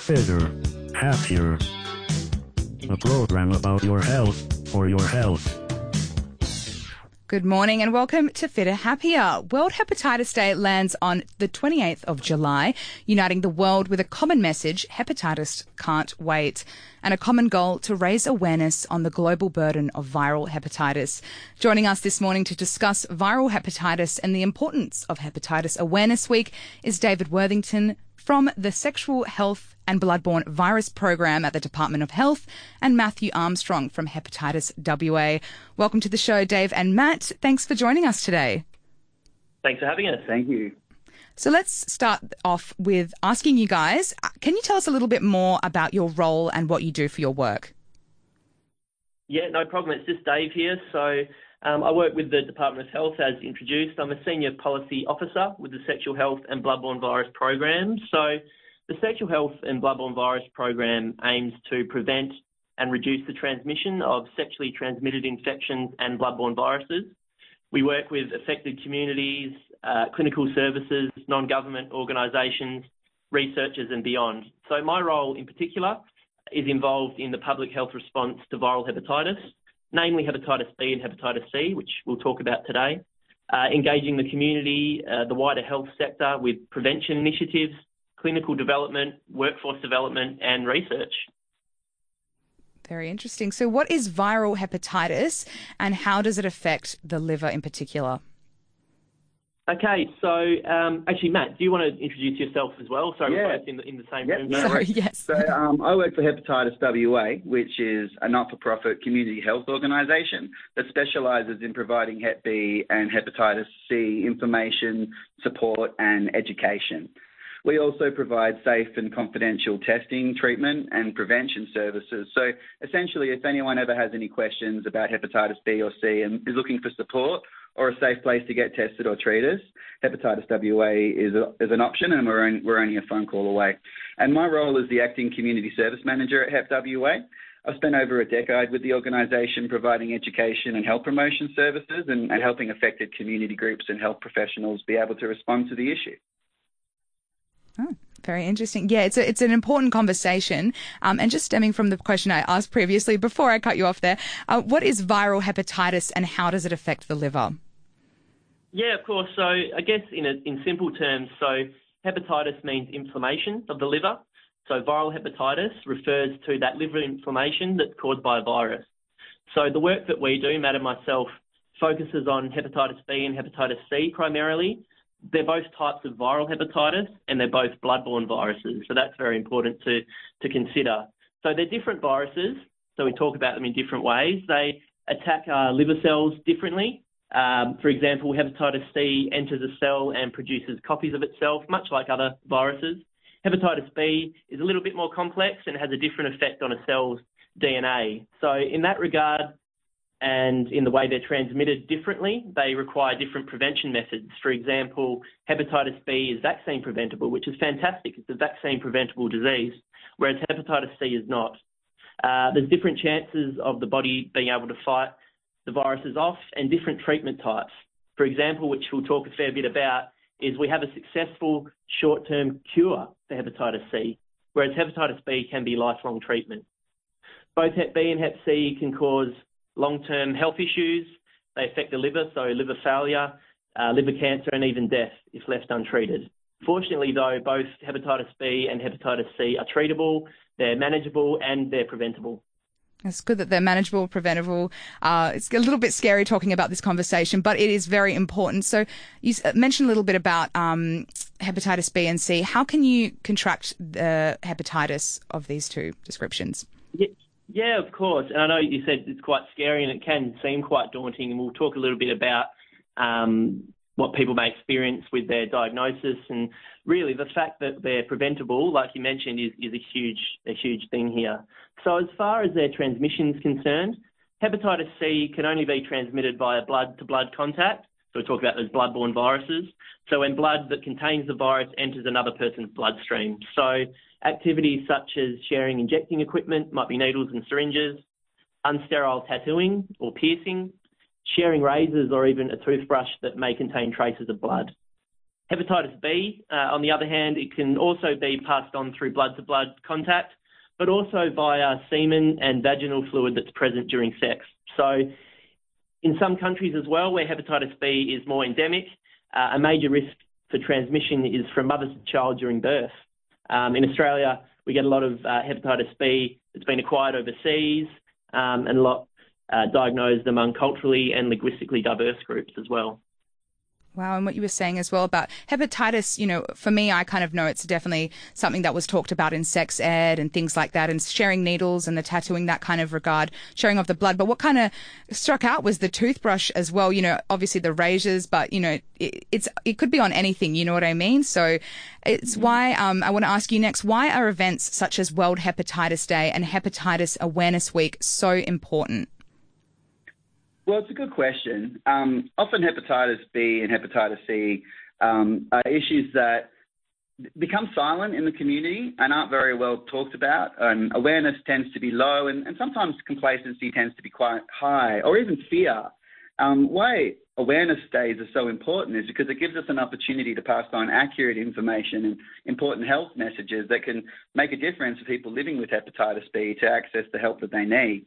fitter, happier. A program about your health for your health. Good morning and welcome to Fitter Happier. World Hepatitis Day lands on the 28th of July, uniting the world with a common message, hepatitis can't wait, and a common goal to raise awareness on the global burden of viral hepatitis. Joining us this morning to discuss viral hepatitis and the importance of Hepatitis Awareness Week is David Worthington from the Sexual Health and Bloodborne Virus Program at the Department of Health, and Matthew Armstrong from Hepatitis WA. Welcome to the show, Dave and Matt. Thanks for joining us today. Thanks for having us. Thank you. So let's start off with asking you guys, can you tell us a little bit more about your role and what you do for your work? Yeah, no problem. It's just Dave here. So I work with the Department of Health, as introduced. I'm a Senior Policy Officer with the Sexual Health and Bloodborne Virus Program. So the Sexual Health and Bloodborne Virus Program aims to prevent and reduce the transmission of sexually transmitted infections and bloodborne viruses. We work with affected communities, clinical services, non-government organisations, researchers and beyond. So my role in particular is involved in the public health response to viral hepatitis, namely hepatitis B and hepatitis C, which we'll talk about today, engaging the community, the wider health sector with prevention initiatives, clinical development, workforce development and research. Very interesting. So what is viral hepatitis and how does it affect the liver in particular? Okay, so actually, Matt, do you want to introduce yourself as well? So we're both in the same room. Sorry, yes. So I work for Hepatitis WA, which is a not-for-profit community health organisation that specialises in providing Hep B and Hepatitis C information, support and education. We also provide safe and confidential testing, treatment and prevention services. So essentially, if anyone ever has any questions about hepatitis B or C and is looking for support or a safe place to get tested or treated, Hepatitis WA is an option, and we're only a phone call away. And my role is the Acting Community Service Manager at Hep WA. I've spent over a decade with the organisation providing education and health promotion services and helping affected community groups and health professionals be able to respond to the issue. Oh, very interesting. Yeah, it's an important conversation. And just stemming from the question I asked previously, before I cut you off there, what is viral hepatitis and how does it affect the liver? Yeah, of course. So I guess in simple terms, so hepatitis means inflammation of the liver. So viral hepatitis refers to that liver inflammation that's caused by a virus. So the work that we do, Matt and myself, focuses on hepatitis B and hepatitis C primarily. They're both types of viral hepatitis and they're both bloodborne viruses. So that's very important to consider. So they're different viruses. So we talk about them in different ways. They attack our liver cells differently. For example, hepatitis C enters a cell and produces copies of itself, much like other viruses. Hepatitis B is a little bit more complex and has a different effect on a cell's DNA. So in that regard, and in the way they're transmitted differently, they require different prevention methods. For example, hepatitis B is vaccine preventable, which is fantastic. It's a vaccine preventable disease, whereas hepatitis C is not. There's different chances of the body being able to fight the viruses off and different treatment types. For example, which we'll talk a fair bit about, is we have a successful short-term cure for hepatitis C, whereas hepatitis B can be lifelong treatment. Both Hep B and Hep C can cause long-term health issues. They affect the liver, so liver failure, liver cancer and even death if left untreated. Fortunately, though, both hepatitis B and hepatitis C are treatable, they're manageable and they're preventable. It's good that they're manageable, preventable. It's a little bit scary talking about this conversation, but it is very important. So you mentioned a little bit about hepatitis B and C. How can you contract the hepatitis of these two descriptions? Yeah, of course. And I know you said it's quite scary and it can seem quite daunting, and we'll talk a little bit about what people may experience with their diagnosis, and really the fact that they're preventable, like you mentioned, is a huge thing here. So as far as their transmission is concerned, hepatitis C can only be transmitted via blood-to-blood contact. So we talk about those bloodborne viruses. So when blood that contains the virus enters another person's bloodstream. So activities such as sharing injecting equipment, might be needles and syringes, unsterile tattooing or piercing, sharing razors or even a toothbrush that may contain traces of blood. Hepatitis B, on the other hand, it can also be passed on through blood-to-blood contact, but also via semen and vaginal fluid that's present during sex. So in some countries as well, where hepatitis B is more endemic, a major risk for transmission is from mother to child during birth. In Australia, we get a lot of hepatitis B that's been acquired overseas, and a lot diagnosed among culturally and linguistically diverse groups as well. Wow, and what you were saying as well about hepatitis, for me, I kind of know it's definitely something that was talked about in sex ed and things like that, and sharing needles and the tattooing, that kind of regard, sharing of the blood. But what kind of struck out was the toothbrush as well, obviously the razors, but, it could be on anything, you know what I mean? So it's why I want to ask you next, why are events such as World Hepatitis Day and Hepatitis Awareness Week so important? Well, it's a good question. Often hepatitis B and hepatitis C are issues that become silent in the community and aren't very well talked about. And awareness tends to be low, and sometimes complacency tends to be quite high, or even fear. Why awareness days are so important is because it gives us an opportunity to pass on accurate information and important health messages that can make a difference for people living with hepatitis B to access the help that they need.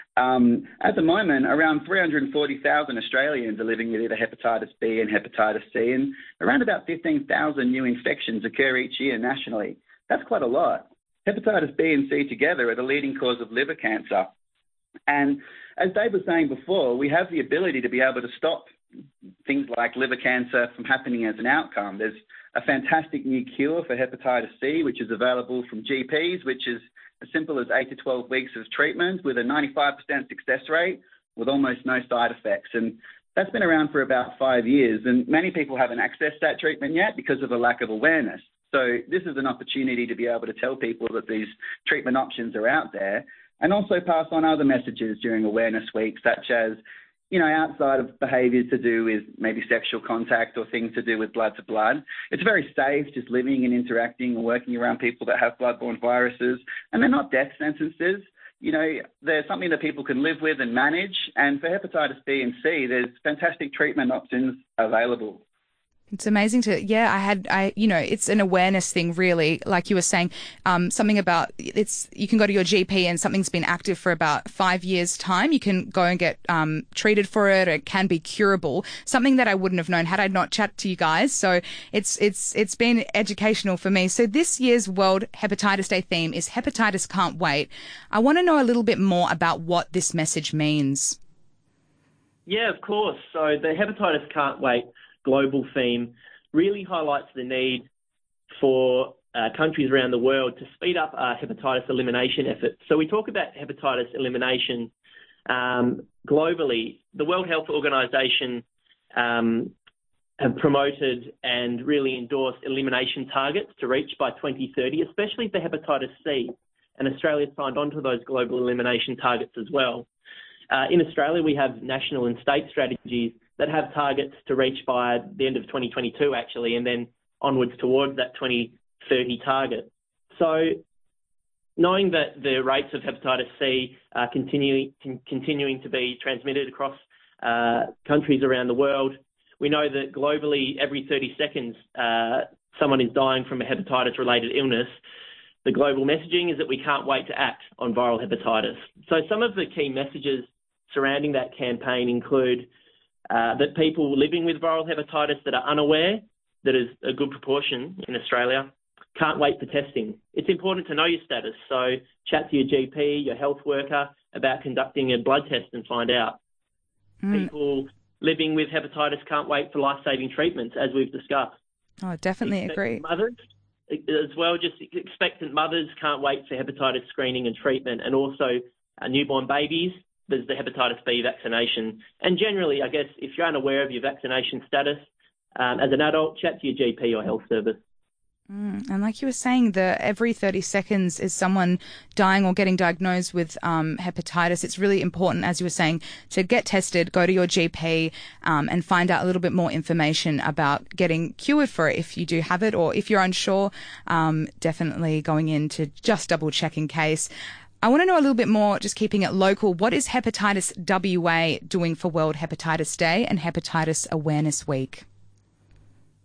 At the moment, around 340,000 Australians are living with either hepatitis B and hepatitis C, and around about 15,000 new infections occur each year nationally. That's quite a lot. Hepatitis B and C together are the leading cause of liver cancer. And as Dave was saying before, we have the ability to be able to stop things like liver cancer from happening as an outcome. There's a fantastic new cure for hepatitis C, which is available from GPs, which is as simple as 8 to 12 weeks of treatment with a 95% success rate with almost no side effects. And that's been around for about 5 years, and many people haven't accessed that treatment yet because of a lack of awareness. So this is an opportunity to be able to tell people that these treatment options are out there, and also pass on other messages during Awareness Week, such as, outside of behaviours to do with maybe sexual contact or things to do with blood to blood. It's very safe just living and interacting and working around people that have bloodborne viruses, and they're not death sentences. They're something that people can live with and manage. And for hepatitis B and C, there's fantastic treatment options available. It's amazing it's an awareness thing, really. Like you were saying, something about you can go to your GP and something's been active for about 5 years' time. You can go and get treated for it, or it can be curable. Something that I wouldn't have known had I not chatted to you guys. So it's been educational for me. So this year's World Hepatitis Day theme is Hepatitis Can't Wait. I want to know a little bit more about what this message means. Yeah, of course. So the Hepatitis Can't Wait global theme really highlights the need for countries around the world to speed up hepatitis elimination efforts. So we talk about hepatitis elimination globally. The World Health Organization have promoted and really endorsed elimination targets to reach by 2030, especially for hepatitis C, and Australia signed on to those global elimination targets as well. In Australia, we have national and state strategies that have targets to reach by the end of 2022, actually, and then onwards towards that 2030 target. So knowing that the rates of hepatitis C are continuing to be transmitted across countries around the world, we know that globally every 30 seconds someone is dying from a hepatitis-related illness. The global messaging is that we can't wait to act on viral hepatitis. So some of the key messages surrounding that campaign include that people living with viral hepatitis that are unaware, that is a good proportion in Australia, can't wait for testing. It's important to know your status, so chat to your GP, your health worker about conducting a blood test and find out. People living with hepatitis can't wait for life-saving treatments, as we've discussed. Oh, definitely agree. Mothers as well, just expectant mothers can't wait for hepatitis screening and treatment, and also newborn babies. There's the hepatitis B vaccination. And generally, I guess, if you're unaware of your vaccination status, as an adult, chat to your GP or health service. And like you were saying, every 30 seconds is someone dying or getting diagnosed with hepatitis. It's really important, as you were saying, to get tested, go to your GP and find out a little bit more information about getting cured for it if you do have it, or if you're unsure, definitely going in to just double check in case. I want to know a little bit more, just keeping it local. What is Hepatitis WA doing for World Hepatitis Day and Hepatitis Awareness Week?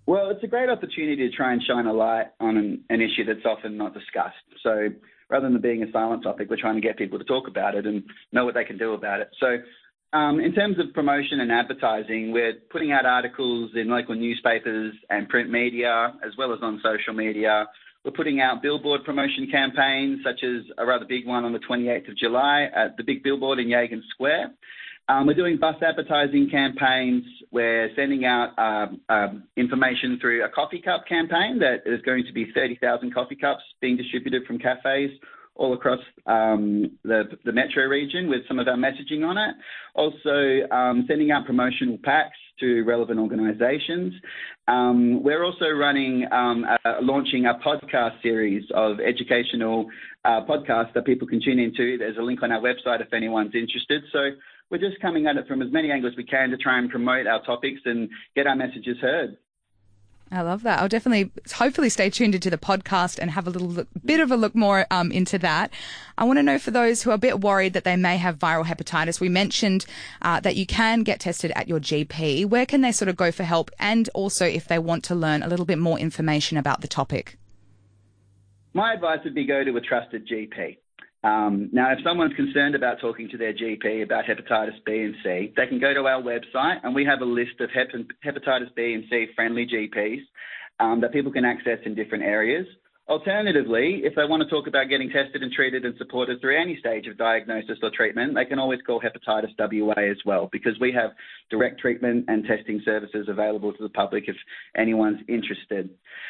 Well, it's a great opportunity to try and shine a light on an issue that's often not discussed. So rather than being a silent topic, we're trying to get people to talk about it and know what they can do about it. So in terms of promotion and advertising, we're putting out articles in local newspapers and print media, as well as on social media. We're putting out billboard promotion campaigns, such as a rather big one on the 28th of July at the big billboard in Yagan Square. We're doing bus advertising campaigns. We're sending out information through a coffee cup campaign that is going to be 30,000 coffee cups being distributed from cafes all across the metro region with some of our messaging on it. Also sending out promotional packs to relevant organisations. We're also launching a podcast series of educational podcasts that people can tune into. There's a link on our website if anyone's interested. So we're just coming at it from as many angles as we can to try and promote our topics and get our messages heard. I love that. I'll definitely, hopefully, stay tuned into the podcast and have a bit of a look more into that. I want to know, for those who are a bit worried that they may have viral hepatitis, we mentioned that you can get tested at your GP. Where can they sort of go for help? And also, if they want to learn a little bit more information about the topic? My advice would be go to a trusted GP. Now, if someone's concerned about talking to their GP about hepatitis B and C, they can go to our website, and we have a list of hepatitis B and C friendly GPs that people can access in different areas. Alternatively, if they want to talk about getting tested and treated and supported through any stage of diagnosis or treatment, they can always call Hepatitis WA as well, because we have direct treatment and testing services available to the public if anyone's interested.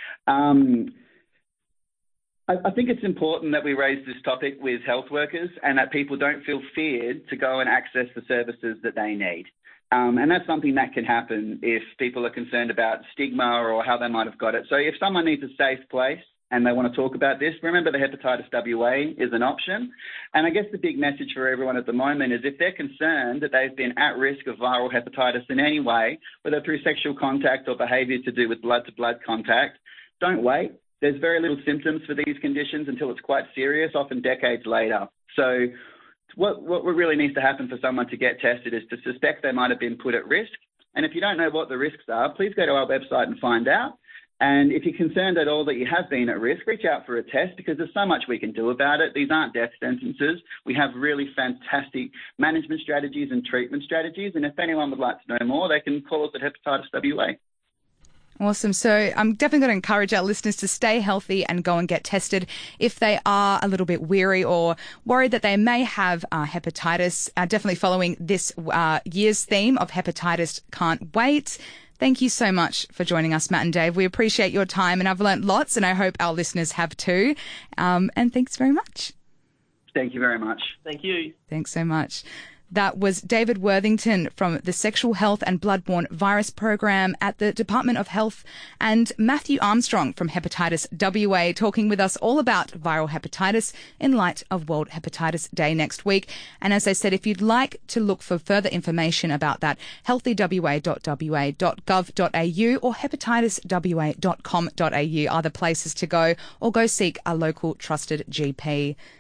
I think it's important that we raise this topic with health workers and that people don't feel feared to go and access the services that they need. And that's something that can happen if people are concerned about stigma or how they might have got it. So if someone needs a safe place and they want to talk about this, remember the Hepatitis WA is an option. And I guess the big message for everyone at the moment is if they're concerned that they've been at risk of viral hepatitis in any way, whether through sexual contact or behaviour to do with blood-to-blood contact, don't wait. There's very little symptoms for these conditions until it's quite serious, often decades later. So what really needs to happen for someone to get tested is to suspect they might have been put at risk. And if you don't know what the risks are, please go to our website and find out. And if you're concerned at all that you have been at risk, reach out for a test, because there's so much we can do about it. These aren't death sentences. We have really fantastic management strategies and treatment strategies. And if anyone would like to know more, they can call us at Hepatitis WA. Awesome. So I'm definitely going to encourage our listeners to stay healthy and go and get tested if they are a little bit weary or worried that they may have hepatitis. Definitely following this year's theme of Hepatitis Can't Wait. Thank you so much for joining us, Matt and Dave. We appreciate your time, and I've learnt lots, and I hope our listeners have too. And thanks very much. Thank you very much. Thank you. Thanks so much. That was David Worthington from the Sexual Health and Bloodborne Virus Program at the Department of Health, and Matthew Armstrong from Hepatitis WA talking with us all about viral hepatitis in light of World Hepatitis Day next week. And as I said, if you'd like to look for further information about that, healthywa.wa.gov.au or hepatitiswa.com.au are the places to go, or go seek a local trusted GP.